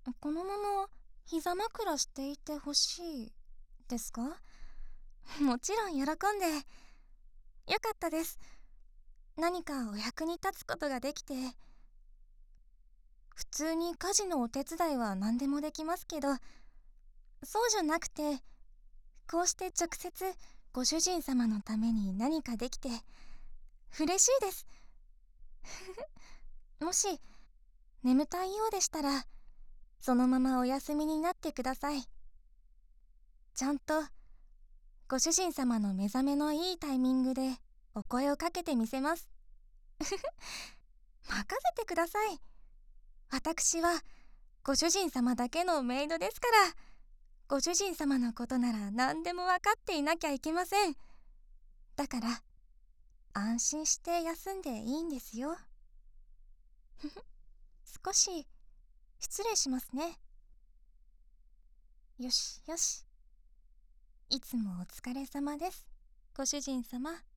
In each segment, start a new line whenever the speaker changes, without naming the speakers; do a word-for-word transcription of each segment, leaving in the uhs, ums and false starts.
このまま膝枕していてほしいですか？もちろん喜んで。よかったです。何かお役に立つことができて。普通に家事のお手伝いは何でもできますけど、そうじゃなくて、こうして直接ご主人様のために何かできて嬉しいです。もし眠たいようでしたら、そのままお休みになってください。ちゃんとご主人様の目覚めのいいタイミングでお声をかけてみせます。任せてください。私はご主人様だけのメイドですから、ご主人様のことなら何でも分かっていなきゃいけません。だから安心して休んでいいんですよ。少し失礼しますね。よしよし。いつもお疲れ様です、ご主人様。はい、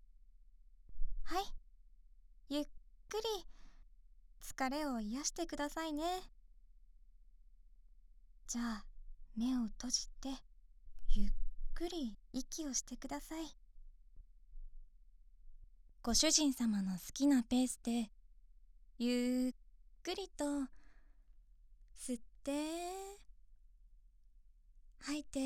ゆっくり疲れを癒してくださいね。じゃあ目を閉じてゆっくり息をしてください。ご主人様の好きなペースでゆっくりと吸って吐いて、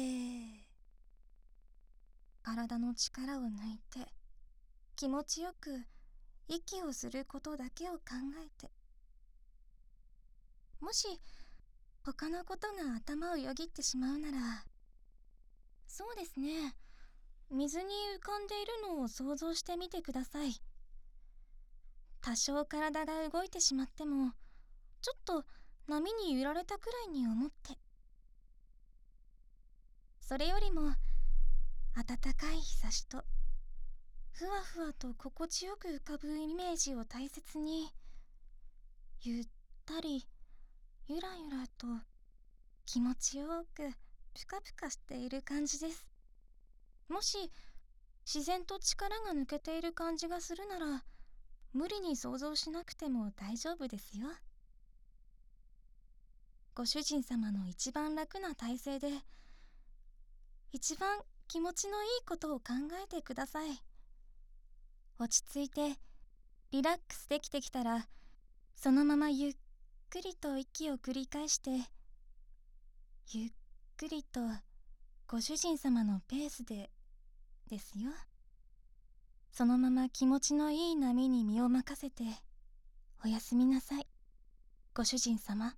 体の力を抜いて気持ちよく息をすることだけを考えて。もし他のことが頭をよぎってしまうなら、そうですね、水に浮かんでいるのを想像してみてください。多少体が動いてしまっても、ちょっと波に揺られたくらいに思って。それよりも暖かい日差しとふわふわと心地よく浮かぶイメージを大切に、ゆったりゆらゆらと気持ちよくぷかぷかしている感じです。もし自然と力が抜けている感じがするなら、無理に想像しなくても大丈夫ですよ。ご主人様の一番楽な体勢で一番気持ちのいいことを考えてください。落ち着いてリラックスできてきたら、そのままゆっくりと息を繰り返して、ゆっくりとご主人様のペースでですよ。そのまま気持ちのいい波に身を任せておやすみなさい、ご主人様。